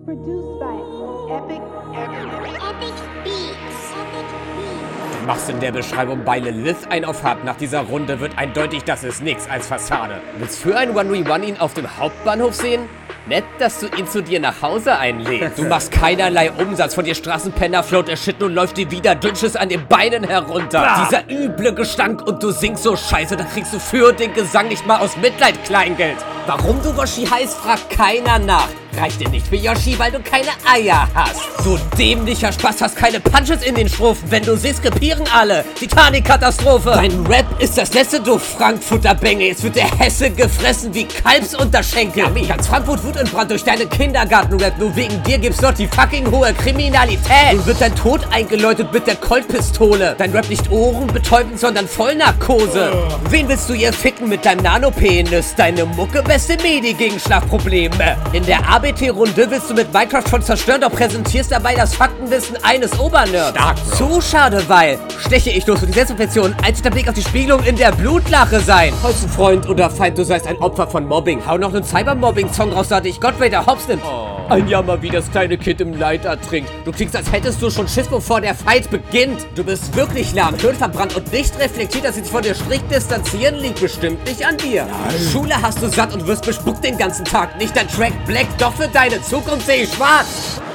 Produced by Epic Beats. Du machst in der Beschreibung bei Lilith ein auf Hart. Nach dieser Runde wird eindeutig, das ist nix als Fassade. Willst für ein 1v1 ihn auf dem Hauptbahnhof sehen? Nett, dass du ihn zu dir nach Hause einlädst. Du machst keinerlei Umsatz von dir Straßenpenner, float der Shit und läuft dir wieder Dünnsches an den Beinen herunter. Dieser üble Gestank und du singst so scheiße, da kriegst du für den Gesang nicht mal aus Mitleid Kleingeld. Warum du Woshi heißt, fragt keiner nach. Reicht dir nicht für Yoshi, weil du keine Eier hast. Du dämlicher Spaß, hast keine Punches in den Strophen. Wenn du siehst, krepieren alle. Titanic-Katastrophe. Dein Rap ist das letzte, du Frankfurter Bänge. Jetzt wird der Hesse gefressen wie Kalbsunterschenkel. Ganz Frankfurt Wut in Brand durch deine Kindergarten-Rap. Nur wegen dir gibt's dort die fucking hohe Kriminalität. Nun wird dein Tod eingeläutet mit der Colt-Pistole. Dein Rap nicht ohrenbetäubend, sondern Vollnarkose. Wen willst du hier ficken mit deinem Nanopenis? Deine Mucke, beste Medi gegen Schlafprobleme. In der ABT-Runde willst du mit Minecraft schon zerstören, doch präsentierst dabei das Faktenwissen eines Obernerds. Stark, Bro. Zu schade, weil steche ich los für die Selbstreflexion, einzig der Blick auf die Spiegelung in der Blutlache sein. Holst du Freund oder Feind, du seist ein Opfer von Mobbing. Hau noch einen Cybermobbing-Song raus, da dich Gott Vader Hops nimmt. Ein Jammer, wie das kleine Kind im Leid ertrinkt. Du klingst, als hättest du schon Schiss, bevor der Fight beginnt. Du bist wirklich lahm, hirnverbrannt und nicht reflektiert, dass sie sich von dir strikt distanzieren, liegt bestimmt nicht an dir. Nein. Schule hast du satt und wirst bespuckt den ganzen Tag. Nicht dein Track Black, doch für deine Zukunft seh ich schwarz.